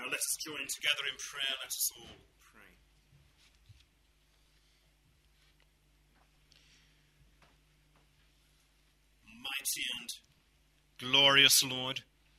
Now let us join together in prayer. Let us all pray. Mighty and glorious Lord,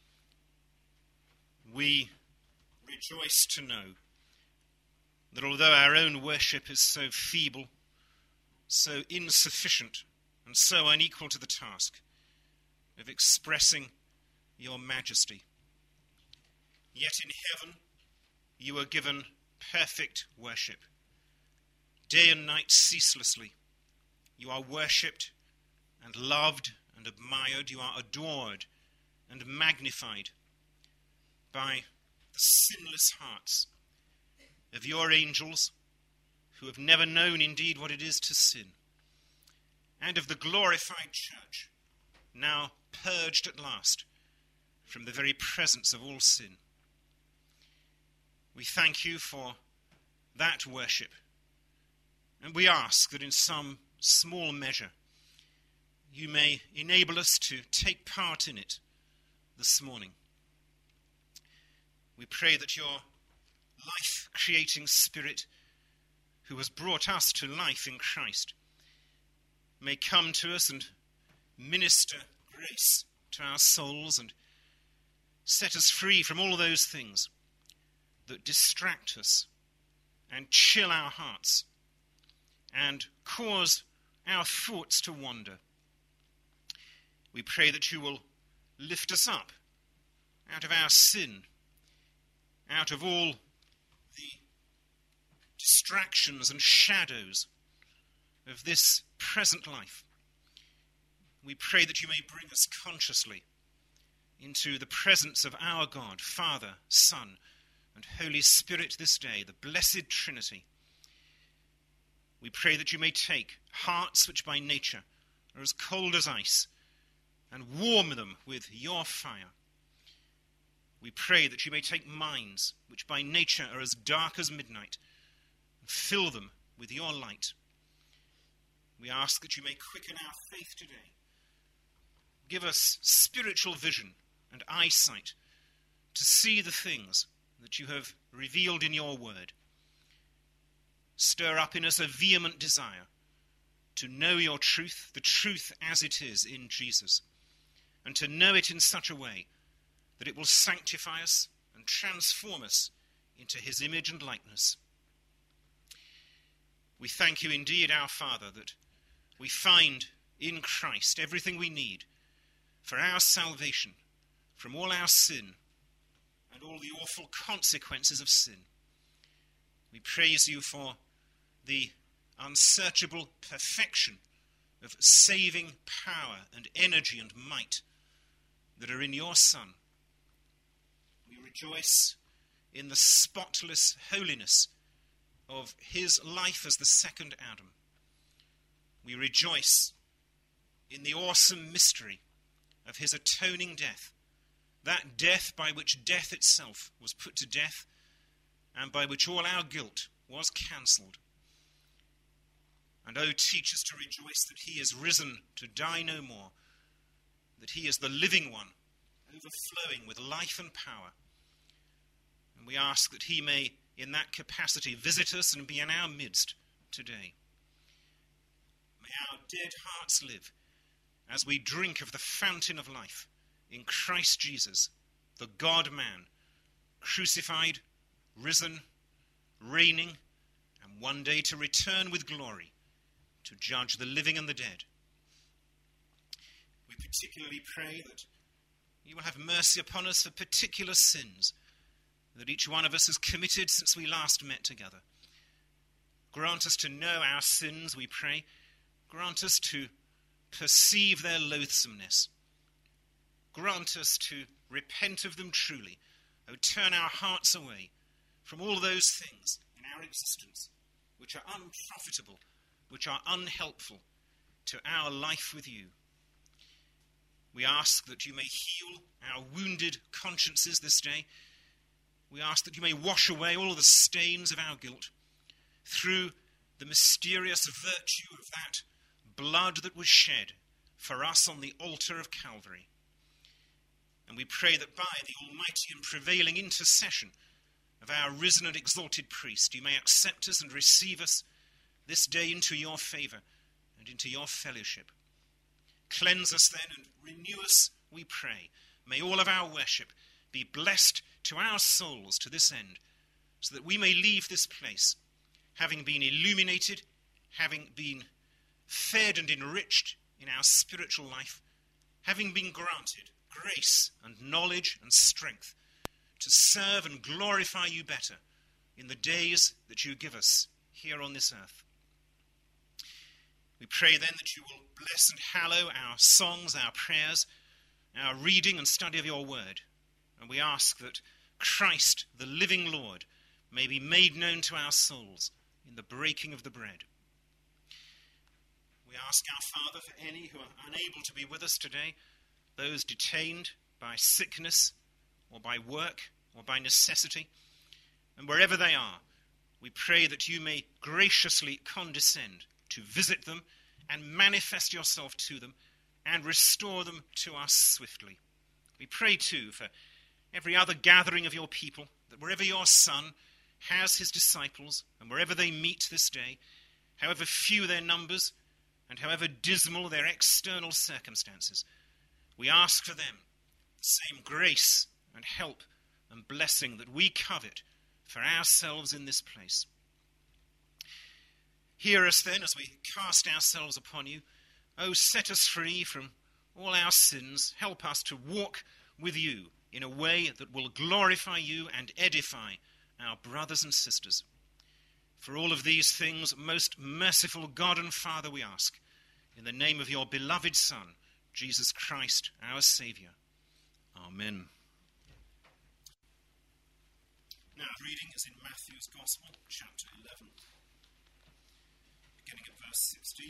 we rejoice to know that although our own worship is so feeble, so insufficient, and so unequal to the task of expressing your majesty, yet in heaven you are given perfect worship. Day and night ceaselessly you are worshipped and loved and admired. You are adored and magnified by the sinless hearts of your angels who have never known indeed what it is to sin, and of the glorified church, now purged at last from the very presence of all sin. We thank you for that worship, and we ask that in some small measure you may enable us to take part in it this morning. We pray that your life-creating Spirit, who has brought us to life in Christ, may come to us and minister grace to our souls and set us free from all those things that distract us and chill our hearts and cause our thoughts to wander. We pray that you will lift us up out of our sin, out of all the distractions and shadows of this present life. We pray that you may bring us consciously into the presence of our God, Father, Son, and Holy Spirit this day, the blessed Trinity. We pray that you may take hearts which by nature are as cold as ice and warm them with your fire. We pray that you may take minds which by nature are as dark as midnight and fill them with your light. We ask that you may quicken our faith today. Give us spiritual vision and eyesight to see the things that you have revealed in your word. Stir up in us a vehement desire to know your truth, the truth as it is in Jesus, and to know it in such a way that it will sanctify us and transform us into his image and likeness. We thank you indeed, our Father, that we find in Christ everything we need for our salvation from all our sin and all the awful consequences of sin. We praise you for the unsearchable perfection of saving power and energy and might that are in your Son. We rejoice in the spotless holiness of his life as the second Adam. We rejoice in the awesome mystery of his atoning death, that death by which death itself was put to death and by which all our guilt was cancelled. And oh, teach us to rejoice that he is risen to die no more, that he is the living one, overflowing with life and power. And we ask that he may, in that capacity, visit us and be in our midst today. May our dead hearts live as we drink of the fountain of life in Christ Jesus, the God-man, crucified, risen, reigning, and one day to return with glory to judge the living and the dead. We particularly pray that you will have mercy upon us for particular sins that each one of us has committed since we last met together. Grant us to know our sins, we pray. Grant us to perceive their loathsomeness. Grant us to repent of them truly. Oh, turn our hearts away from all those things in our existence which are unprofitable, which are unhelpful to our life with you. We ask that you may heal our wounded consciences this day. We ask that you may wash away all the stains of our guilt through the mysterious virtue of that blood that was shed for us on the altar of Calvary. And we pray that by the almighty and prevailing intercession of our risen and exalted priest, you may accept us and receive us this day into your favour and into your fellowship. Cleanse us then and renew us, we pray. May all of our worship be blessed to our souls to this end, so that we may leave this place, having been illuminated, having been fed and enriched in our spiritual life, having been granted grace and knowledge and strength to serve and glorify you better in the days that you give us here on this earth. We pray then that you will bless and hallow our songs, our prayers, our reading and study of your word. And we ask that Christ, the living Lord, may be made known to our souls in the breaking of the bread. We ask our Father for any who are unable to be with us today, those detained by sickness or by work or by necessity, and wherever they are, we pray that you may graciously condescend to visit them and manifest yourself to them and restore them to us swiftly. We pray too for every other gathering of your people, that wherever your Son has his disciples and wherever they meet this day, however few their numbers and however dismal their external circumstances, we ask for them the same grace and help and blessing that we covet for ourselves in this place. Hear us then as we cast ourselves upon you. Oh, set us free from all our sins. Help us to walk with you in a way that will glorify you and edify our brothers and sisters. For all of these things, most merciful God and Father, we ask, in the name of your beloved Son, Jesus Christ, our Saviour. Amen. Now, reading is in Matthew's Gospel, chapter 11. Beginning at verse 16,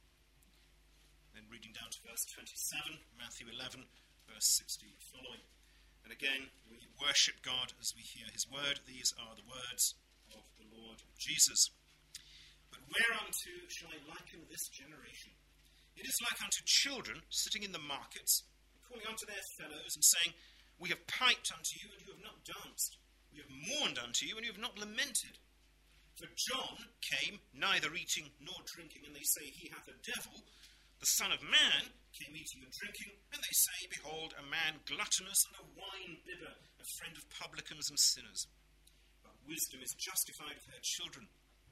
then reading down to verse 27, Matthew 11, verse 16 following. And again, we worship God as we hear his word. These are the words of the Lord Jesus. But whereunto shall I liken this generation? It is like unto children sitting in the markets, and calling unto their fellows, and saying, We have piped unto you, and you have not danced. We have mourned unto you, and you have not lamented. For John came neither eating nor drinking, and they say he hath a devil. The Son of Man came eating and drinking, and they say, Behold, a man gluttonous and a wine-bibber, a friend of publicans and sinners. But wisdom is justified of her children.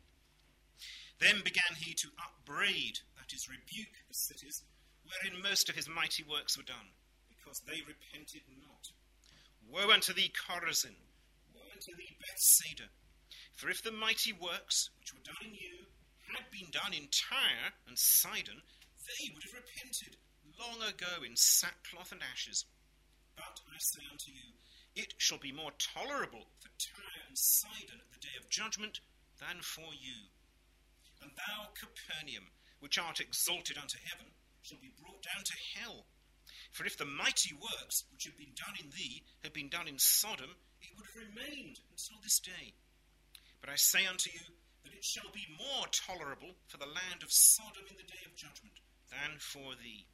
Then began he to upbraid, that is, rebuke the cities, wherein most of his mighty works were done, because they repented not. Woe unto thee, Chorazin! Woe unto thee, Bethsaida! For if the mighty works which were done in you had been done in Tyre and Sidon, they would have repented long ago in sackcloth and ashes. But I say unto you, it shall be more tolerable for Tyre and Sidon at the day of judgment than for you. And thou, Capernaum, which art exalted unto heaven, shall be brought down to hell. For if the mighty works which have been done in thee had been done in Sodom, it would have remained until this day. But I say unto you that it shall be more tolerable for the land of Sodom in the day of judgment than for thee.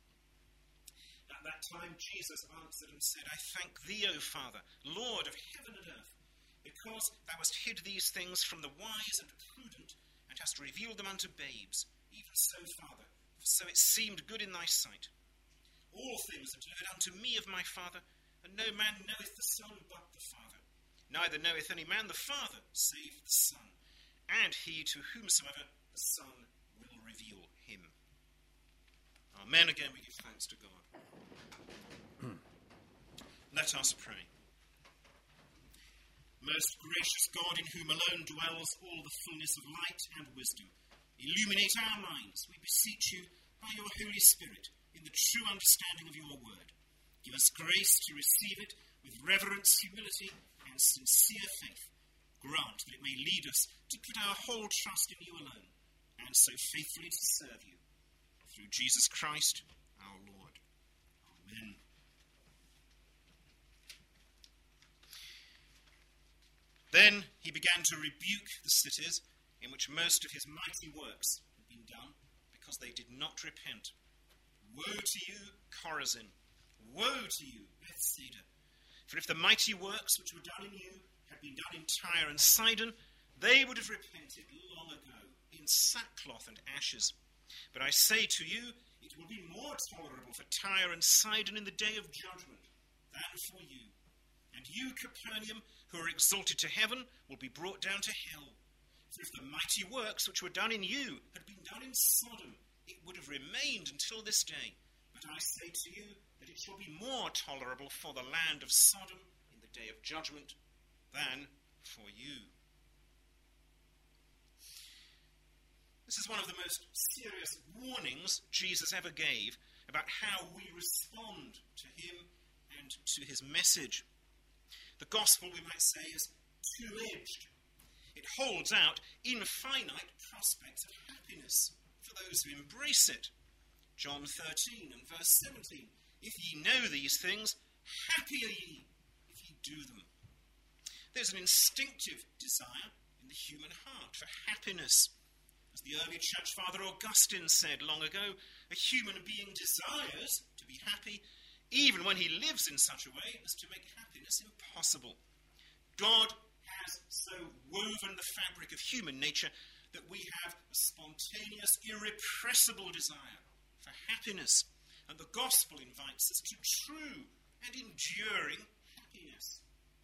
At that time Jesus answered and said, I thank thee, O Father, Lord of heaven and earth, because thou hast hid these things from the wise and prudent, and hast revealed them unto babes. Even so, Father, so it seemed good in thy sight. All things are delivered unto me of my Father, and no man knoweth the Son but the Father. Neither knoweth any man the Father, save the Son, and he to whomsoever the Son will reveal him. Amen. Again, we give thanks to God. Let us pray. Most gracious God, in whom alone dwells all the fullness of light and wisdom, illuminate our minds, we beseech you, by your Holy Spirit, in the true understanding of your word. Give us grace to receive it with reverence, humility, and sincere faith. Grant that it may lead us to put our whole trust in you alone, and so faithfully to serve you. Through Jesus Christ, our Lord. Amen. Then he began to rebuke the cities in which most of his mighty works had been done, because they did not repent. Woe to you, Chorazin! Woe to you, Bethsaida! For if the mighty works which were done in you had been done in Tyre and Sidon, they would have repented long ago in sackcloth and ashes. But I say to you, it will be more tolerable for Tyre and Sidon in the day of judgment than for you. And you, Capernaum, who are exalted to heaven, will be brought down to hell. For if the mighty works which were done in you had been done in Sodom, it would have remained until this day. But I say to you that it shall be more tolerable for the land of Sodom in the day of judgment than for you. This is one of the most serious warnings Jesus ever gave about how we respond to him and to his message. The gospel, we might say, is two-edged. It holds out infinite prospects of happiness for those who embrace it. John 13 and verse 17. If ye know these things, happy are ye if ye do them. There's an instinctive desire in the human heart for happiness. As the early church father Augustine said long ago, a human being desires to be happy even when he lives in such a way as to make happiness impossible. God has so woven the fabric of human nature that we have a spontaneous, irrepressible desire for happiness, and the gospel invites us to true and enduring happiness.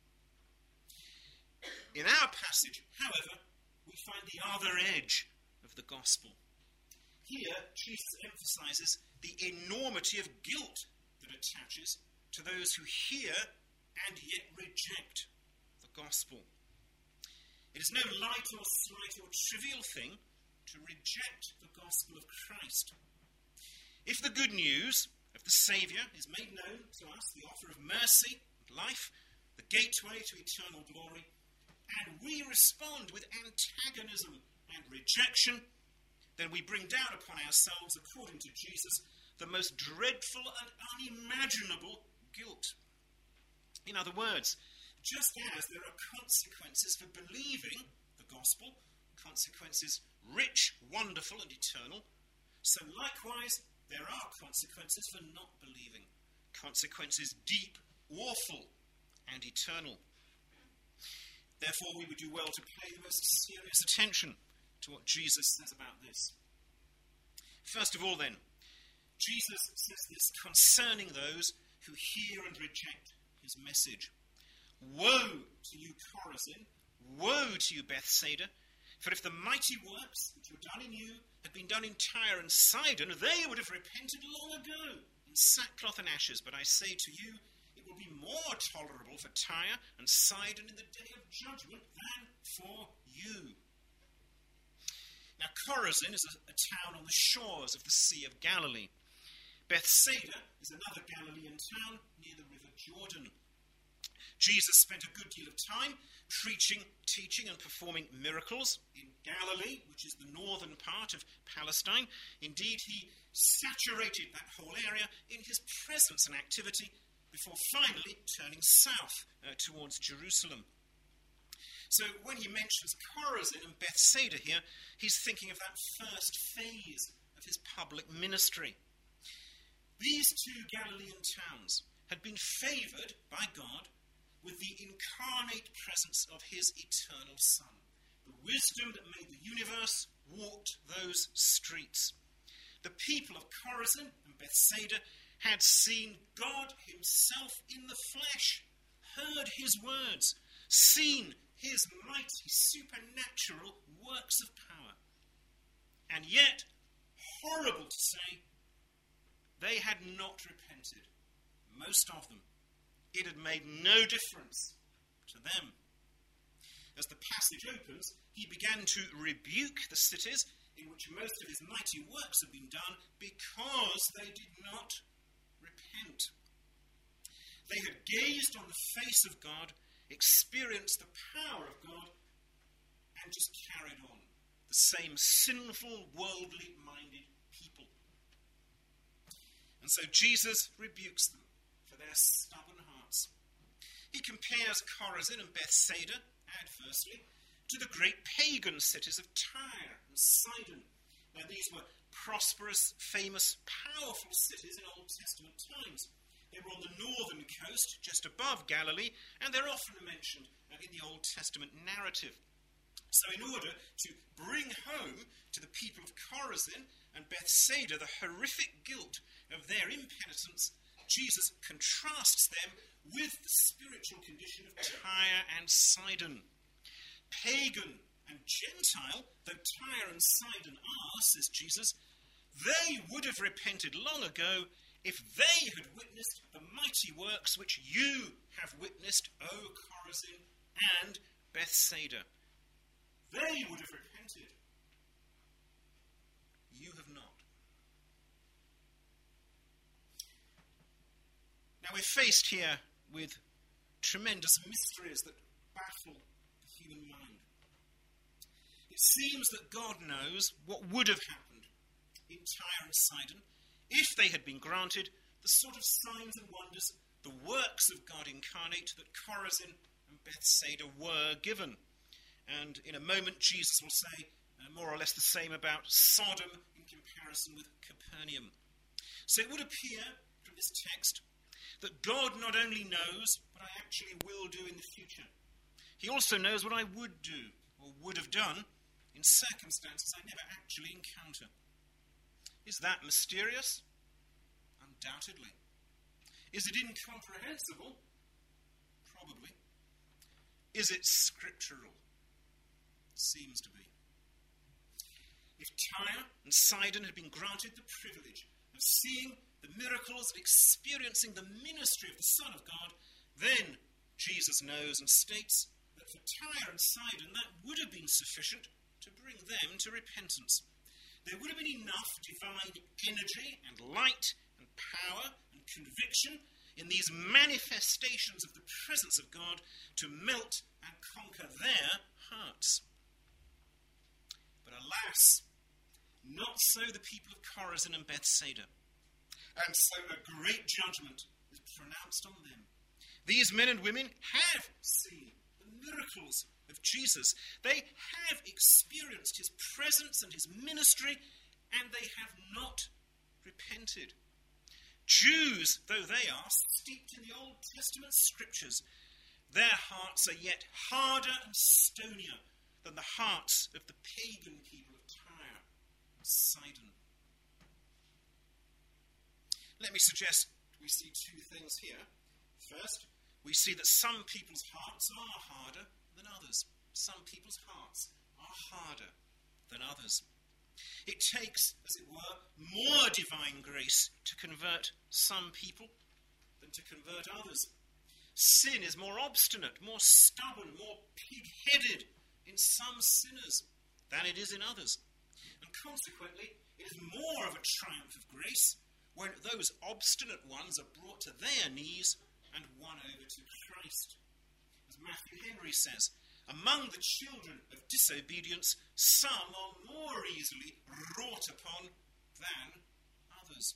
In our passage, however, we find the other edge of the gospel. Here, Jesus emphasizes the enormity of guilt that attaches to those who hear and yet reject the gospel. It is no light or slight or trivial thing to reject the gospel of Christ. If the good news of the Saviour is made known to us, the offer of mercy and life, the gateway to eternal glory, and we respond with antagonism and rejection, then we bring down upon ourselves, according to Jesus, the most dreadful and unimaginable guilt. In other words, just as there are consequences for believing the gospel, consequences rich, wonderful, and eternal, so likewise there are consequences for not believing, consequences deep, awful, and eternal. Therefore, we would do well to pay the most serious attention to what Jesus says about this. First of all, then, Jesus says this concerning those who hear and reject his message. Woe to you, Chorazin! Woe to you, Bethsaida! For if the mighty works which were done in you had been done in Tyre and Sidon, they would have repented long ago in sackcloth and ashes. But I say to you, it will be more tolerable for Tyre and Sidon in the day of judgment than for you. Now, Chorazin is a town on the shores of the Sea of Galilee. Bethsaida is another Galilean town near the river Jordan. Jesus spent a good deal of time preaching, teaching, and performing miracles in Galilee, which is the northern part of Palestine. Indeed, he saturated that whole area in his presence and activity before finally turning south towards Jerusalem. So when he mentions Chorazin and Bethsaida here, he's thinking of that first phase of his public ministry. These two Galilean towns had been favoured by God with the incarnate presence of his eternal Son. The wisdom that made the universe walked those streets. The people of Chorazin and Bethsaida had seen God himself in the flesh, heard his words, seen his mighty supernatural works of power. And yet, horrible to say, they had not repented, most of them. It had made no difference to them. As the passage opens, he began to rebuke the cities in which most of his mighty works had been done because they did not repent. They had gazed on the face of God, experienced the power of God, and just carried on. The same sinful, worldly-minded people. And so Jesus rebukes them for their stubborn hearts. He compares Chorazin and Bethsaida, adversely, to the great pagan cities of Tyre and Sidon. Now, these were prosperous, famous, powerful cities in Old Testament times. They were on the northern coast, just above Galilee, and they're often mentioned in the Old Testament narrative. So in order to bring home to the people of Chorazin and Bethsaida the horrific guilt of their impenitence, Jesus contrasts them with the spiritual condition of Tyre and Sidon. Pagan and Gentile, though Tyre and Sidon are, says Jesus, they would have repented long ago if they had witnessed the mighty works which you have witnessed, O Chorazin and Bethsaida. They would have repented. You have not. Now we're faced here with tremendous mysteries that baffle the human mind. It seems that God knows what would have happened in Tyre and Sidon if they had been granted the sort of signs and wonders, the works of God incarnate that Chorazin and Bethsaida were given. And in a moment, Jesus will say more or less the same about Sodom in comparison with Capernaum. So it would appear from this text that God not only knows what I actually will do in the future, he also knows what I would do or would have done in circumstances I never actually encounter. Is that mysterious? Undoubtedly. Is it incomprehensible? Probably. Is it scriptural? Seems to be. If Tyre and Sidon had been granted the privilege of seeing the miracles and experiencing the ministry of the Son of God, then Jesus knows and states that for Tyre and Sidon that would have been sufficient to bring them to repentance. There would have been enough divine energy and light and power and conviction in these manifestations of the presence of God to melt and conquer their hearts. But alas, not so the people of Chorazin and Bethsaida. And so a great judgment is pronounced on them. These men and women have seen the miracles of Jesus. They have experienced his presence and his ministry, and they have not repented. Jews, though they are, steeped in the Old Testament scriptures, their hearts are yet harder and stonier than the hearts of the pagan people of Tyre and Sidon. Let me suggest we see two things here. First, we see that some people's hearts are harder than others. Some people's hearts are harder than others. It takes, as it were, more divine grace to convert some people than to convert others. Sin is more obstinate, more stubborn, more pig-headed in some sinners than it is in others. And consequently, it is more of a triumph of grace when those obstinate ones are brought to their knees and won over to Christ. As Matthew Henry says, among the children of disobedience, some are more easily wrought upon than others.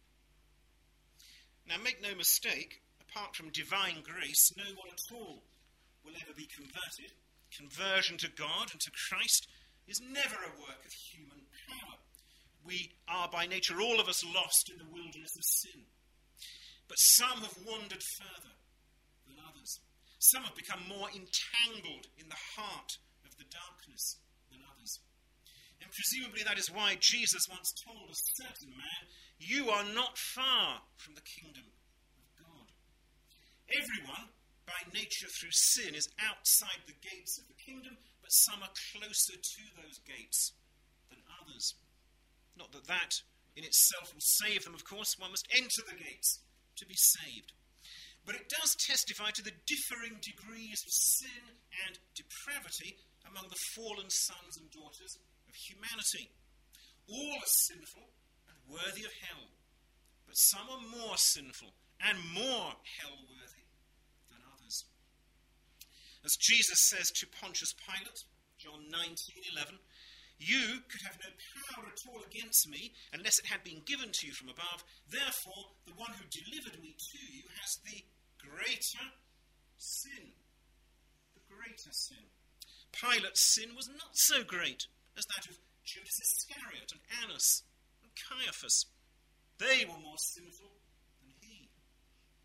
Now make no mistake, apart from divine grace, no one at all will ever be converted. Conversion to God and to Christ is never a work of human power. We are by nature, all of us, lost in the wilderness of sin. But some have wandered further than others. Some have become more entangled in the heart of the darkness than others. And presumably that is why Jesus once told a certain man, "You are not far from the kingdom of God." Everyone, by nature through sin, is outside the gates of the kingdom, but some are closer to those gates than others. Not that that in itself will save them, of course. One must enter the gates to be saved. But it does testify to the differing degrees of sin and depravity among the fallen sons and daughters of humanity. All are sinful and worthy of hell, but some are more sinful and more hell-worthy than others. As Jesus says to Pontius Pilate, John 19:11, "You could have no power at all against me unless it had been given to you from above. Therefore, the one who delivered me to you has the greater sin." The greater sin. Pilate's sin was not so great as that of Judas Iscariot and Annas and Caiaphas. They were more sinful than he.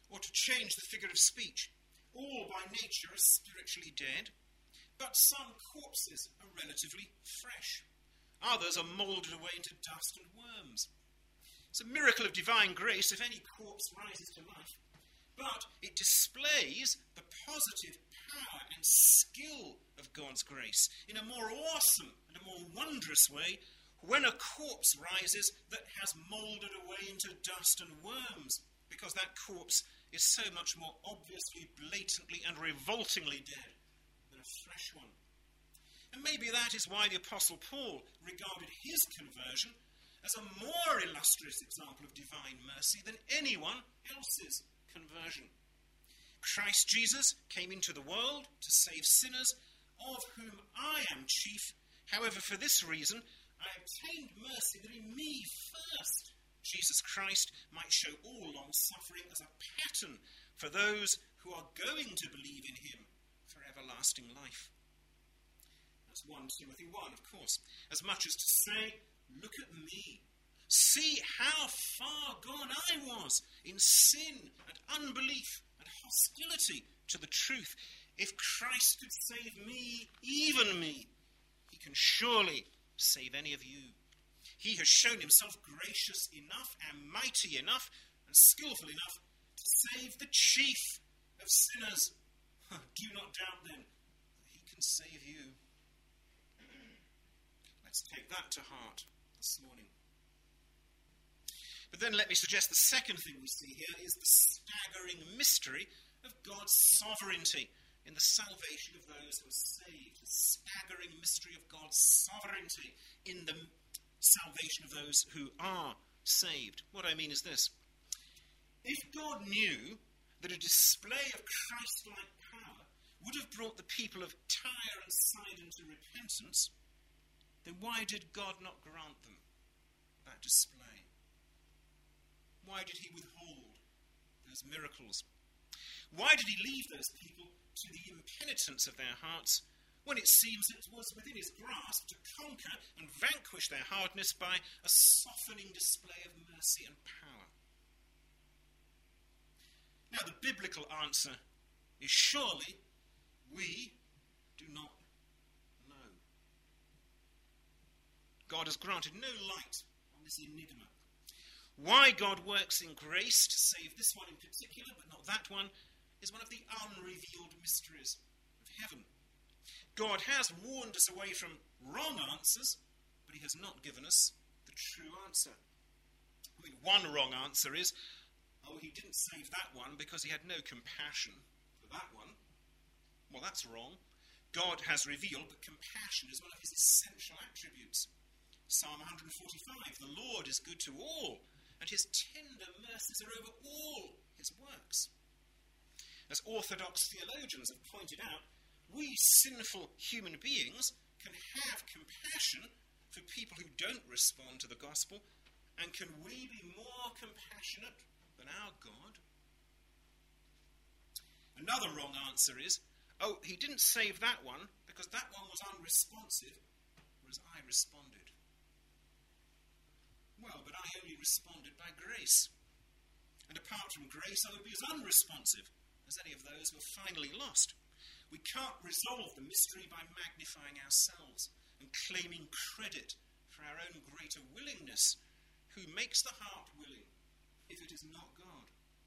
or to change the figure of speech. All by nature are spiritually dead, but some corpses are relatively fresh. Others are moulded away into dust and worms. It's a miracle of divine grace if any corpse rises to life, but it displays the positive power and skill of God's grace in a more awesome and a more wondrous way when a corpse rises that has moulded away into dust and worms, because that corpse is so much more obviously, blatantly and revoltingly dead than a fresh one. And maybe that is why the Apostle Paul regarded his conversion as a more illustrious example of divine mercy than anyone else's conversion. Christ Jesus came into the world to save sinners, of whom I am chief. However, for this reason, I obtained mercy that in me first Jesus Christ might show all long-suffering as a pattern for those who are going to believe in him for everlasting life. That's 1 Timothy 1, of course. As much as to say, look at me. See how far gone I was in sin and unbelief and hostility to the truth. If Christ could save me, even me, he can surely save any of you. He has shown himself gracious enough and mighty enough and skillful enough to save the chief of sinners. Do not doubt then that he can save you. Let's take that to heart this morning. But then let me suggest the second thing we see here is the staggering mystery of God's sovereignty in the salvation of those who are saved. The staggering mystery of God's sovereignty in the salvation of those who are saved. What I mean is this. If God knew that a display of Christ-like power would have brought the people of Tyre and Sidon to repentance, then why did God not grant them that display? Why did he withhold those miracles? Why did he leave those people to the impenitence of their hearts when it seems it was within his grasp to conquer and vanquish their hardness by a softening display of mercy and power? Now, the biblical answer is surely we do not know. God has granted no light on this enigma. Why God works in grace to save this one in particular, but not that one, is one of the unrevealed mysteries of heaven. God has warned us away from wrong answers, but he has not given us the true answer. I mean, one wrong answer is, he didn't save that one because he had no compassion for that one. Well, that's wrong. God has revealed that compassion is one of his essential attributes. Psalm 145, the Lord is good to all, and his tender mercies are over all his works. As orthodox theologians have pointed out, we sinful human beings can have compassion for people who don't respond to the gospel, and can we be more compassionate than our God? Another wrong answer is, he didn't save that one because that one was unresponsive, whereas I responded. Well, but I only responded by grace. And apart from grace, I would be as unresponsive as any of those who are finally lost. We can't resolve the mystery by magnifying ourselves and claiming credit for our own greater willingness. Who makes the heart willing if it is not God?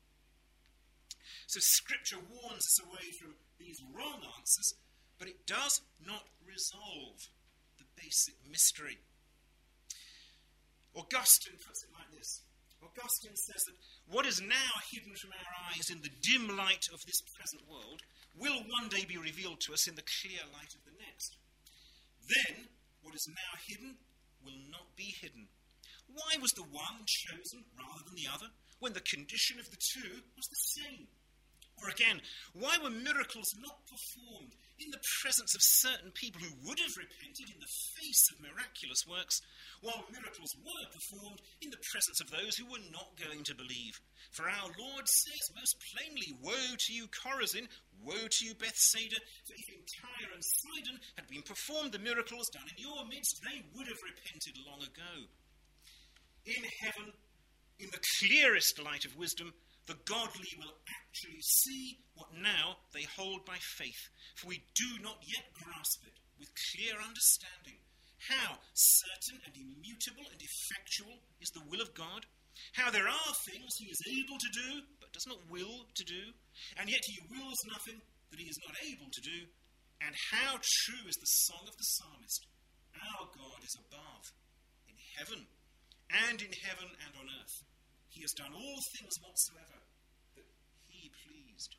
So Scripture warns us away from these wrong answers, but it does not resolve the basic mystery. Augustine puts it like this. Augustine says that what is now hidden from our eyes in the dim light of this present world will one day be revealed to us in the clear light of the next. Then, what is now hidden will not be hidden. Why was the one chosen rather than the other, when the condition of the two was the same? Or again, why were miracles not performed in the presence of certain people who would have repented in the face of miraculous works, while miracles were performed in the presence of those who were not going to believe? For our Lord says most plainly, woe to you, Chorazin, woe to you, Bethsaida, for if in Tyre and Sidon had been performed the miracles done in your midst, they would have repented long ago. In heaven, in the clearest light of wisdom, The godly will actually see what now they hold by faith, for we do not yet grasp it with clear understanding, how certain and immutable and effectual is the will of God, how there are things he is able to do, but does not will to do, and yet he wills nothing that he is not able to do, and how true is the song of the psalmist, our God is above, in heaven and on earth. He has done all things whatsoever that he pleased.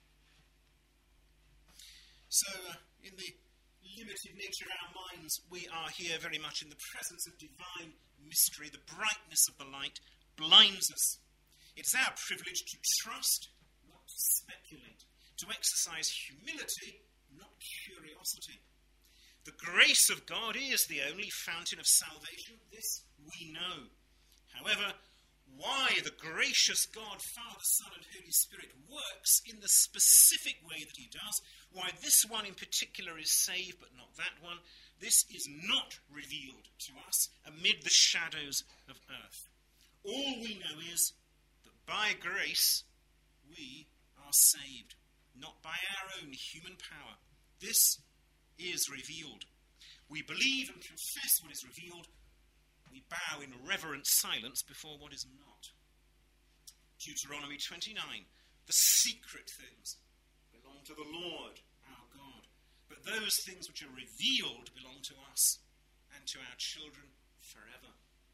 So, in the limited nature of our minds, we are here very much in the presence of divine mystery. The brightness of the light blinds us. It's our privilege to trust, not to speculate, to exercise humility, not curiosity. The grace of God is the only fountain of salvation. This we know. However, why the gracious God, Father, Son, and Holy Spirit works in the specific way that he does, why this one in particular is saved but not that one, this is not revealed to us amid the shadows of earth. All we know is that by grace we are saved, not by our own human power. This is revealed. We believe and confess what is revealed. We bow in reverent silence before what is not. Deuteronomy 29. The secret things belong to the Lord our God, but those things which are revealed belong to us and to our children forever.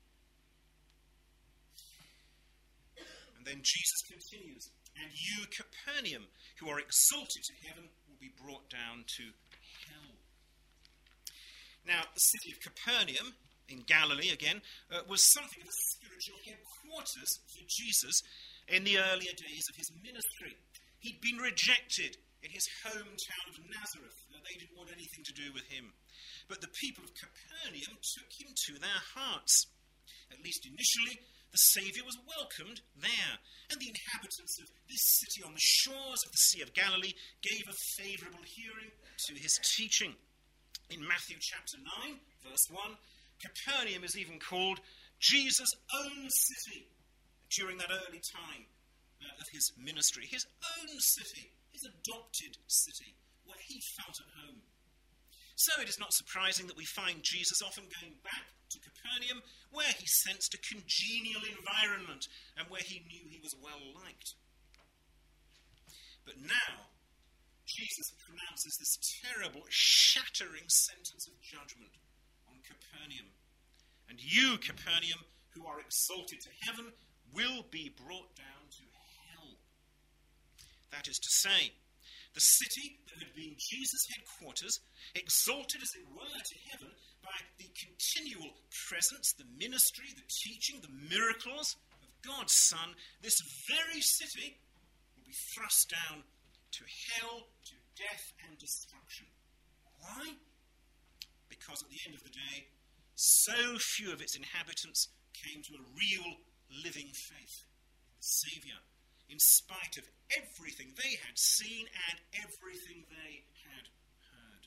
And then Jesus continues, and you, Capernaum, who are exalted to heaven, will be brought down to hell. Now, the city of Capernaum, in Galilee again, was something of a spiritual headquarters for Jesus in the earlier days of his ministry. He'd been rejected in his hometown of Nazareth. They didn't want anything to do with him. But the people of Capernaum took him to their hearts. At least initially, the Saviour was welcomed there, and the inhabitants of this city on the shores of the Sea of Galilee gave a favourable hearing to his teaching. In Matthew chapter 9, verse 1, Capernaum is even called Jesus' own city during that early time of his ministry. His own city, his adopted city, where he felt at home. So it is not surprising that we find Jesus often going back to Capernaum, where he sensed a congenial environment and where he knew he was well liked. But now, Jesus pronounces this terrible, shattering sentence of judgment on Capernaum. And you, Capernaum, who are exalted to heaven, will be brought down to hell. That is to say, the city that had been Jesus' headquarters, exalted as it were to heaven by the continual presence, the ministry, the teaching, the miracles of God's Son, this very city will be thrust down to hell, to death and destruction. Why? Because at the end of the day, so few of its inhabitants came to a real living faith in the Saviour, in spite of everything they had seen and everything they had heard.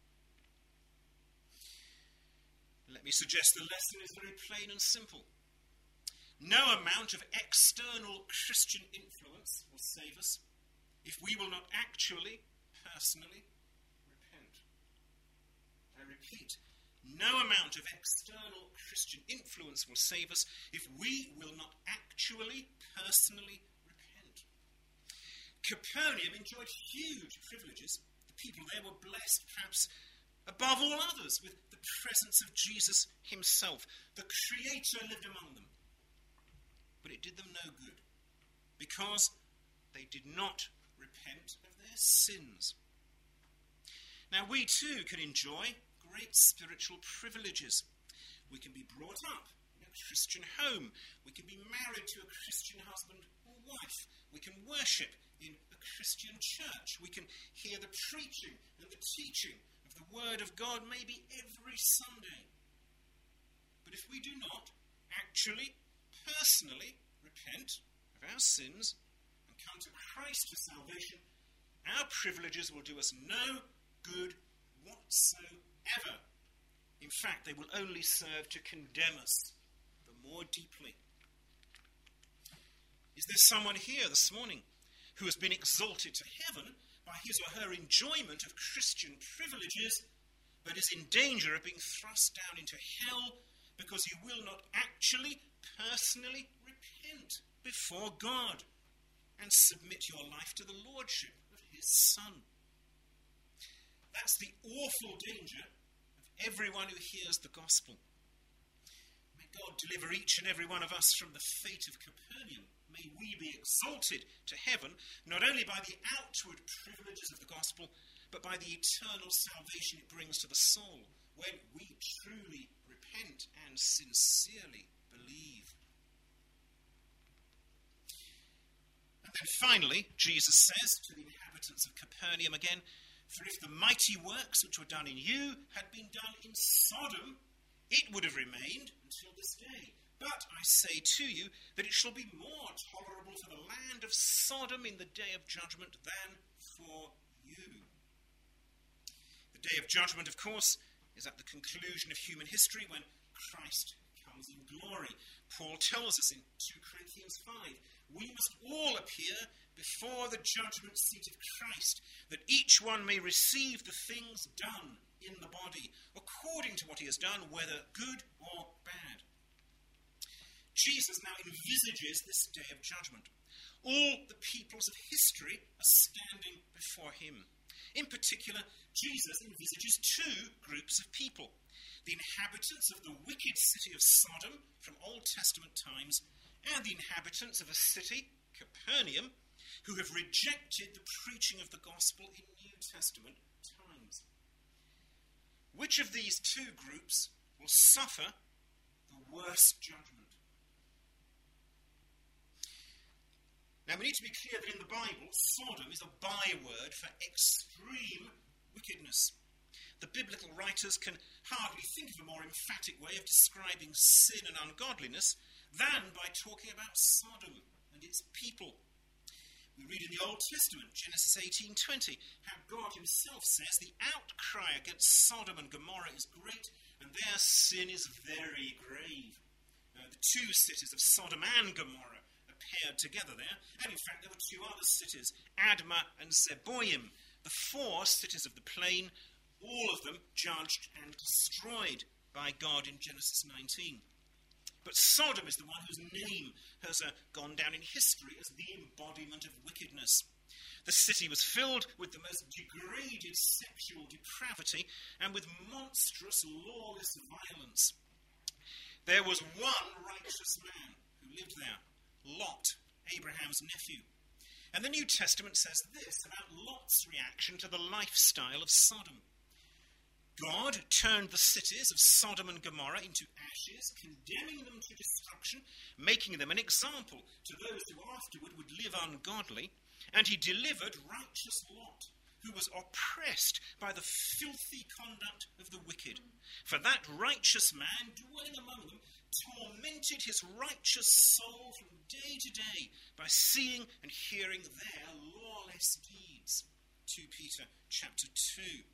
Let me suggest the lesson is very plain and simple. No amount of external Christian influence will save us if we will not actually, personally, repent. I repeat, no amount of external Christian influence will save us if we will not actually, personally repent. Capernaum enjoyed huge privileges. The people there were blessed, perhaps above all others, with the presence of Jesus himself. The Creator lived among them. But it did them no good, because they did not repent of their sins. Now we too can enjoy great spiritual privileges. We can be brought up in a Christian home. We can be married to a Christian husband or wife. We can worship in a Christian church. We can hear the preaching and the teaching of the Word of God maybe every Sunday. But if we do not actually, personally repent of our sins and come to Christ for salvation, our privileges will do us no good whatsoever. In fact, they will only serve to condemn us the more deeply. Is there someone here this morning who has been exalted to heaven by his or her enjoyment of Christian privileges, but is in danger of being thrust down into hell because you will not actually, personally repent before God and submit your life to the lordship of his Son? That's the awful danger of everyone who hears the gospel. May God deliver each and every one of us from the fate of Capernaum. May we be exalted to heaven, not only by the outward privileges of the gospel, but by the eternal salvation it brings to the soul when we truly repent and sincerely believe. And then finally, Jesus says to the inhabitants of Capernaum again, "For if the mighty works which were done in you had been done in Sodom, it would have remained until this day. But I say to you that it shall be more tolerable for the land of Sodom in the day of judgment than for you." The day of judgment, of course, is at the conclusion of human history when Christ comes in glory. Paul tells us in 2 Corinthians 5, we must all appear before the judgment seat of Christ, that each one may receive the things done in the body, according to what he has done, whether good or bad. Jesus now envisages this day of judgment. All the peoples of history are standing before him. In particular, Jesus envisages two groups of people: the inhabitants of the wicked city of Sodom from Old Testament times, and the inhabitants of a city, Capernaum, who have rejected the preaching of the gospel in New Testament times. Which of these two groups will suffer the worst judgment? Now, we need to be clear that in the Bible, Sodom is a byword for extreme wickedness. The biblical writers can hardly think of a more emphatic way of describing sin and ungodliness than by talking about Sodom and its people. We read in the Old Testament, Genesis 18:20, how God himself says the outcry against Sodom and Gomorrah is great and their sin is very grave. The two cities of Sodom and Gomorrah paired together there, and in fact there were two other cities, Admah and Zeboim, the four cities of the plain, all of them judged and destroyed by God in Genesis 19. But Sodom is the one whose name has gone down in history as the embodiment of wickedness. The city was filled with the most degraded sexual depravity and with monstrous lawless violence. There was one righteous man who lived there, Lot, Abraham's nephew. And the New Testament says this about Lot's reaction to the lifestyle of Sodom. God turned the cities of Sodom and Gomorrah into ashes, condemning them to destruction, making them an example to those who afterward would live ungodly, and he delivered righteous Lot, who was oppressed by the filthy conduct of the wicked. For that righteous man, dwelling among them, tormented his righteous soul from day to day by seeing and hearing their lawless deeds. 2 Peter chapter 2.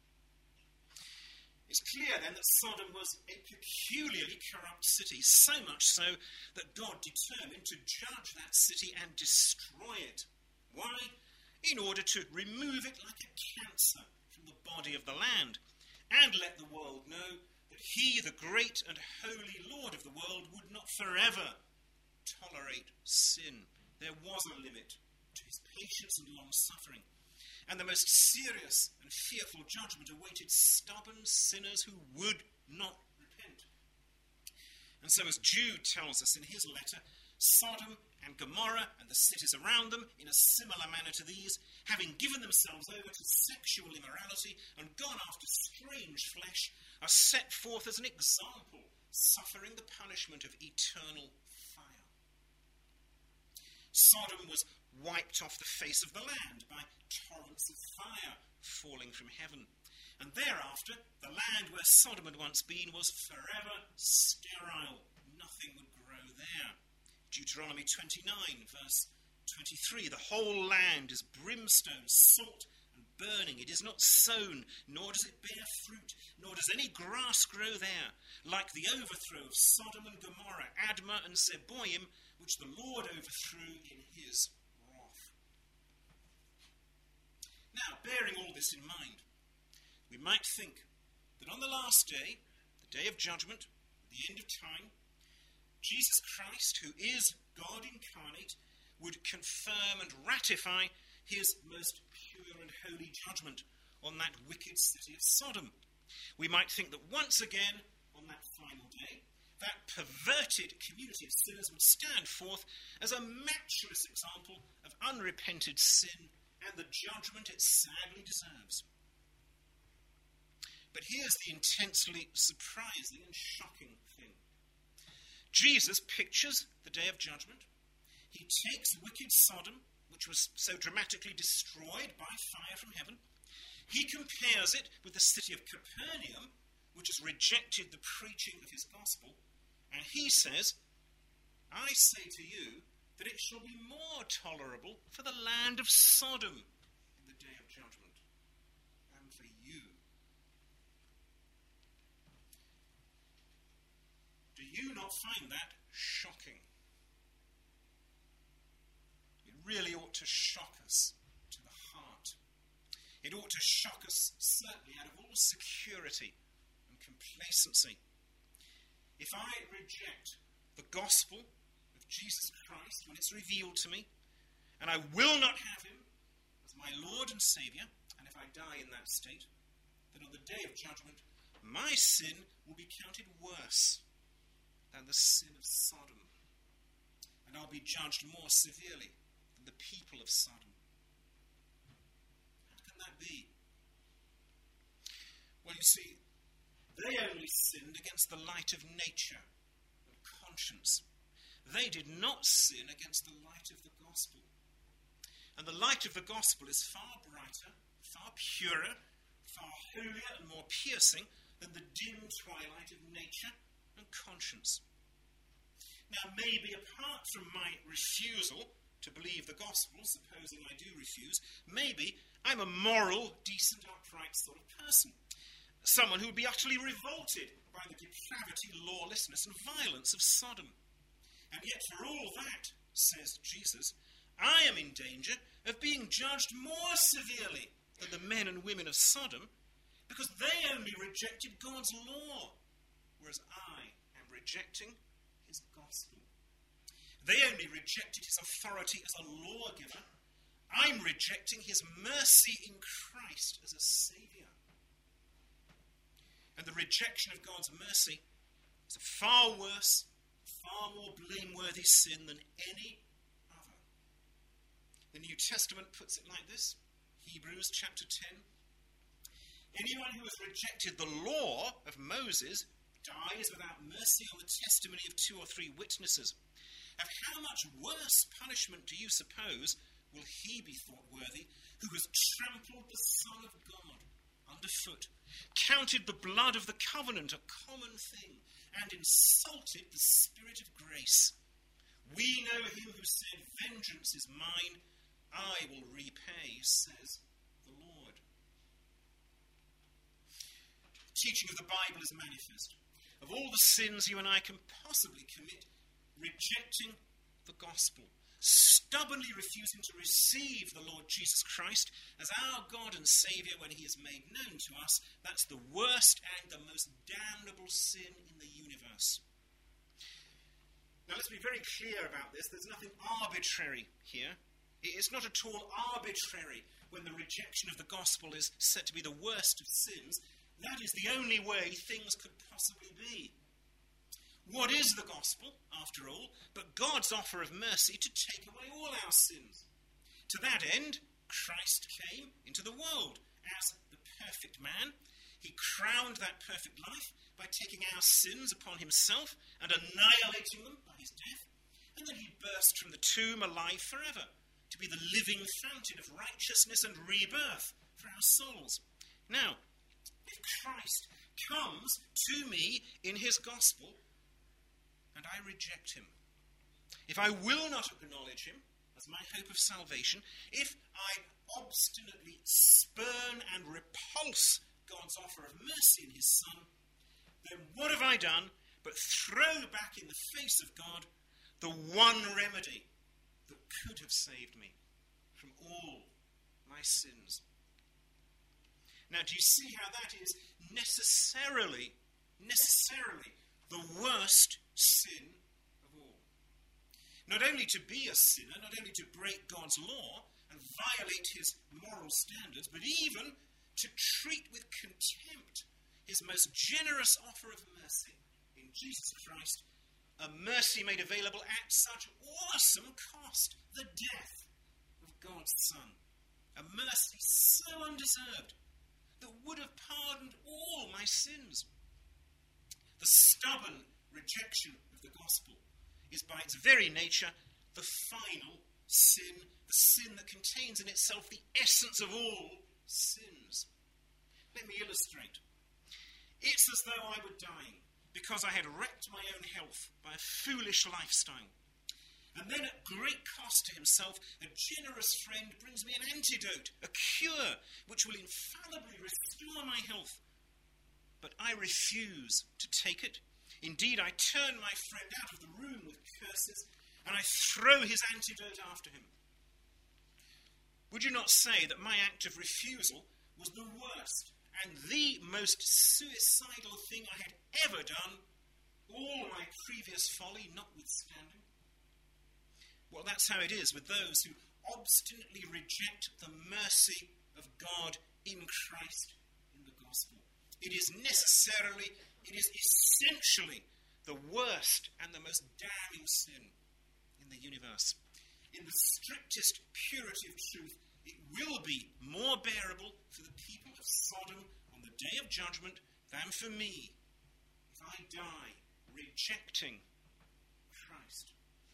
It's clear then that Sodom was a peculiarly corrupt city, so much so that God determined to judge that city and destroy it. Why? In order to remove it like a cancer from the body of the land, and let the world know that he, the great and holy Lord of the world, would not forever tolerate sin. There was a limit to his patience and long-suffering, and the most serious and fearful judgment awaited stubborn sinners who would not repent. And so, as Jude tells us in his letter, Sodom and Gomorrah and the cities around them, in a similar manner to these, having given themselves over to sexual immorality and gone after strange flesh, are set forth as an example, suffering the punishment of eternal fire. Sodom was wiped off the face of the land by torrents of fire falling from heaven. And thereafter, the land where Sodom had once been was forever sterile. Nothing would grow there. Deuteronomy 29, verse 23, the whole land is brimstone, salt, and burning. It is not sown, nor does it bear fruit, nor does any grass grow there, like the overthrow of Sodom and Gomorrah, Admah and Zeboim, which the Lord overthrew in his wrath. Now, bearing all this in mind, we might think that on the last day, the day of judgment, the end of time, Jesus Christ, who is God incarnate, would confirm and ratify his most pure and holy judgment on that wicked city of Sodom. We might think that once again, on that final day, that perverted community of sinners would stand forth as a matchless example of unrepented sin and the judgment it sadly deserves. But here's the intensely surprising and shocking thing. Jesus pictures the day of judgment. He takes wicked Sodom, which was so dramatically destroyed by fire from heaven. He compares it with the city of Capernaum, which has rejected the preaching of his gospel. And he says, I say to you that it shall be more tolerable for the land of Sodom in the day of judgment than for you. Do you not find that shocking? It really ought to shock us to the heart. It ought to shock us certainly out of all security and complacency. If I reject the gospel of Jesus Christ when it's revealed to me, and I will not have him as my Lord and Saviour, and if I die in that state, then on the day of judgment, my sin will be counted worse than the sin of Sodom, and I'll be judged more severely than the people of Sodom. How can that be? Well, you see, they only sinned against the light of nature and conscience. They did not sin against the light of the gospel. And the light of the gospel is far brighter, far purer, far holier and more piercing than the dim twilight of nature and conscience. Now, maybe apart from my refusal to believe the gospel, supposing I do refuse, maybe I'm a moral, decent, upright sort of person. Someone who would be utterly revolted by the depravity, lawlessness, and violence of Sodom. And yet for all that, says Jesus, I am in danger of being judged more severely than the men and women of Sodom, because they only rejected God's law, whereas I am rejecting his gospel. They only rejected his authority as a lawgiver. I'm rejecting his mercy in Christ as a Saviour. And the rejection of God's mercy is a far worse, far more blameworthy sin than any other. The New Testament puts it like this, Hebrews chapter 10. Anyone who has rejected the law of Moses dies without mercy on the testimony of 2 or 3 witnesses. Of how much worse punishment do you suppose will he be thought worthy who has trampled the Son of God underfoot, counted the blood of the covenant a common thing, and insulted the Spirit of grace? We know him who said, vengeance is mine, I will repay, says the Lord. The teaching of the Bible is manifest. Of all the sins you and I can possibly commit, rejecting the gospel, stubbornly refusing to receive the Lord Jesus Christ as our God and Saviour when he is made known to us, that's the worst and the most damnable sin in the universe. Now let's be very clear about this. There's nothing arbitrary here. It's not at all arbitrary when the rejection of the gospel is said to be the worst of sins. That is the only way things could possibly be. What is the gospel, after all, but God's offer of mercy to take away all our sins? To that end, Christ came into the world as the perfect man. He crowned that perfect life by taking our sins upon himself and annihilating them by his death. And then he burst from the tomb alive forever, to be the living fountain of righteousness and rebirth for our souls. Now, if Christ comes to me in his gospel, and I reject him, if I will not acknowledge him as my hope of salvation, if I obstinately spurn and repulse God's offer of mercy in his Son, then what have I done but throw back in the face of God the one remedy that could have saved me from all my sins? Now, do you see how that is necessarily the worst sin of all? Not only to be a sinner, not only to break God's law and violate his moral standards, but even to treat with contempt his most generous offer of mercy in Jesus Christ, a mercy made available at such awesome cost, the death of God's Son, a mercy so undeserved that would have pardoned all my sins. The stubborn rejection of the gospel is by its very nature the final sin, the sin that contains in itself the essence of all sins. Let me illustrate. It's as though I were dying because I had wrecked my own health by a foolish lifestyle. And then at great cost to himself, a generous friend brings me an antidote, a cure, which will infallibly restore my health. But I refuse to take it. Indeed, I turn my friend out of the room with curses, and I throw his antidote after him. Would you not say that my act of refusal was the worst and the most suicidal thing I had ever done, all my previous folly notwithstanding? Well, that's how it is with those who obstinately reject the mercy of God in Christ in the gospel. It is essentially the worst and the most damning sin in the universe. In the strictest purity of truth, it will be more bearable for the people of Sodom on the day of judgment than for me if I die rejecting Christ.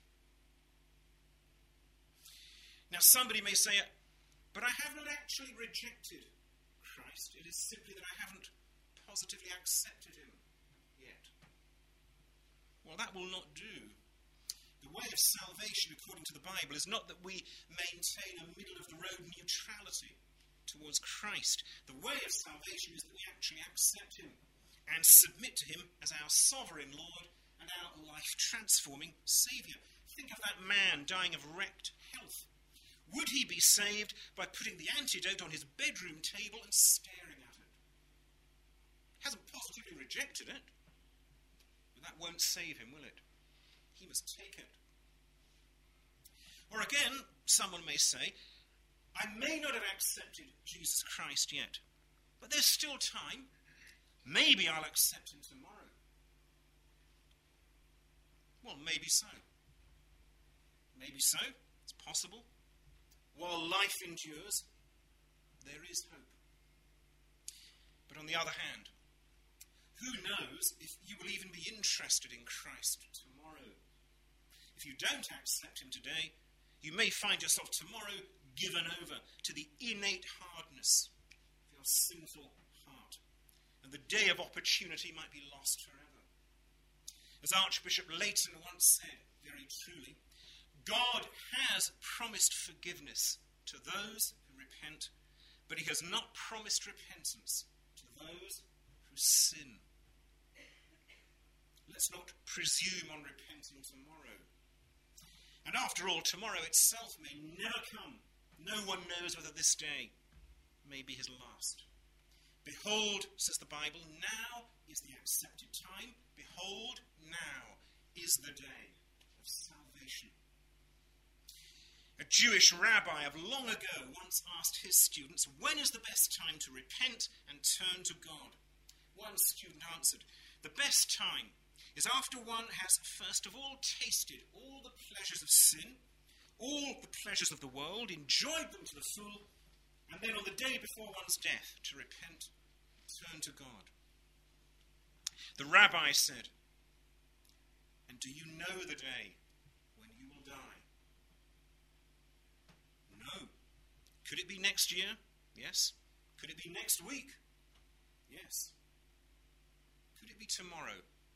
Now, somebody may say, but I have not actually rejected Christ. It is simply that I haven't positively accepted him yet. Well, that will not do. The way of salvation, according to the Bible, is not that we maintain a middle-of-the-road neutrality towards Christ. The way of salvation is that we actually accept him and submit to him as our sovereign Lord and our life-transforming Saviour. Think of that man dying of wrecked health. Would he be saved by putting the antidote on his bedroom table and staring at it? He hasn't positively rejected it, but that won't save him, will it? He must take it. Or again, someone may say, I may not have accepted Jesus Christ yet, but there's still time. Maybe I'll accept him tomorrow. Well, maybe so. Maybe so. It's possible. While life endures, there is hope. But on the other hand, who knows if you will even be interested in Christ tomorrow? If you don't accept him today, you may find yourself tomorrow given over to the innate hardness of your sinful heart, and the day of opportunity might be lost forever. As Archbishop Leighton once said, very truly, God has promised forgiveness to those who repent, but he has not promised repentance to those who sin. Let's not presume on repenting tomorrow. And after all, tomorrow itself may never come. No one knows whether this day may be his last. Behold, says the Bible, now is the accepted time. Behold, now is the day of salvation. A Jewish rabbi of long ago once asked his students, when is the best time to repent and turn to God? One student answered, the best time is after one has first of all tasted all the pleasures of sin, all the pleasures of the world, enjoyed them to the full, and then on the day before one's death to repent and turn to God. The rabbi said, and do you know the day when you will die? No. Could it be next year? Yes. Could it be next week? Yes. Could it be tomorrow?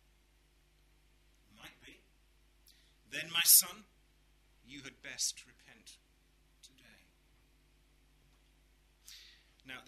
Might be. Then, my son, you had best repent today. Now,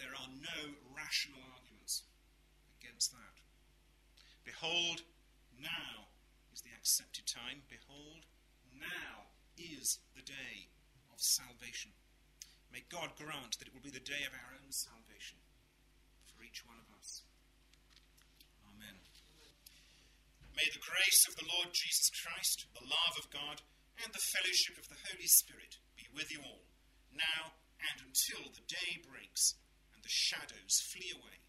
no rational arguments against that. Behold, now is the accepted time. Behold, now is the day of salvation. May God grant that it will be the day of our own salvation for each one of us. Amen. May the grace of the Lord Jesus Christ, the love of God, and the fellowship of the Holy Spirit be with you all, now and until the day breaks and the shadows flee away.